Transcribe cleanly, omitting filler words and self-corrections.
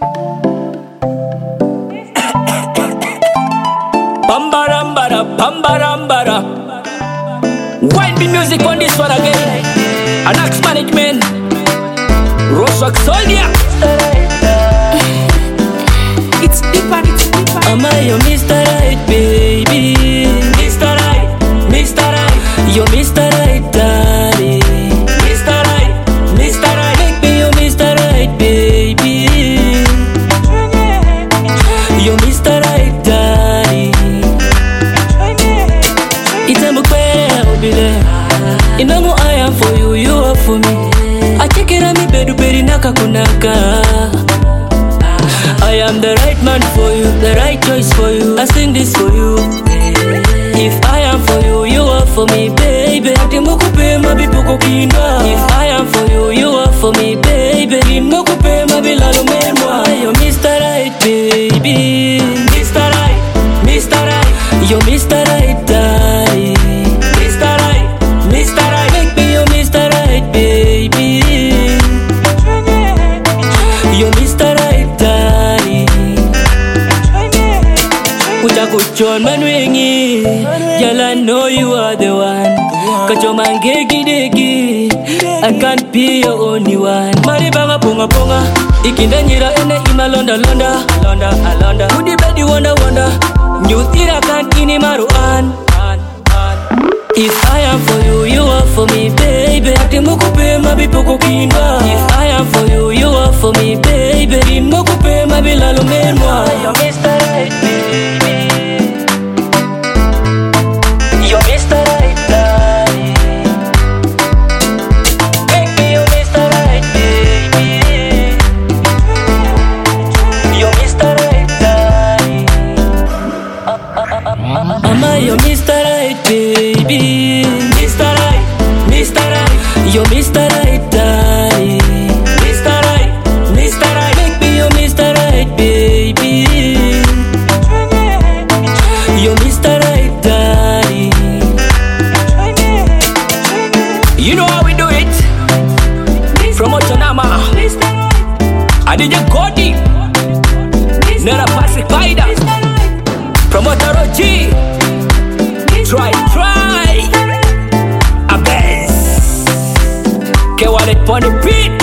Bambarambara, bambarambara. Wind the music on this one again. Anax management. Rosak Soldier. It's deeper, it's deeper. Am I your Mr. Right, baby? Mr. Right, Mr. Right. You're Mr. Right, daddy. Mr. Right, Mr. Right. Make me your Mr. Right, baby. You're Mr. Right, daddy. It's a mukwe, obile. Inamu I am for you, you are for me. I check it on me, bedu beri naka kunaka. I am the right man for you, the right choice for you. I sing this for you. If I am for you, you are for me, baby. If I am for you, you are for me, baby. You're Mr. Right, baby. Mr. Right, Mr. Right. You're Mr. Right, daddy. Mr. Right, Mr. Right. Make me your Mr. Right, baby. You're Mr. Right, daddy. Kuja kuchon manwengi, girl I know you are the one. Kacho mangegi degi, I can't be your only one. Mari banga ponga ponga, ikinda nyira ene ima londa londa, londa alonda. Kudi bedi wonder wonder, news ira kan ini maruan. If I am for you, you are for me, baby. If I am for you, you are for me, baby. You're Mr. Right, baby. You're Mr. Right, daddy. Make me your Mr. Right, baby. You're Mr. Right, daddy. Am I your Mr. Right, baby? Mr. Right, Mr. Right. You're Mr. Right, daddy. Mr. Right, Mr. Right. Make me your Mr. Right, baby. You're Mr. Right, daddy. You know how we do it. From Otonama, I did your Cody. Nera Patrick Kaida. From Otarochi. Try. A best. K-Wallet on the beat.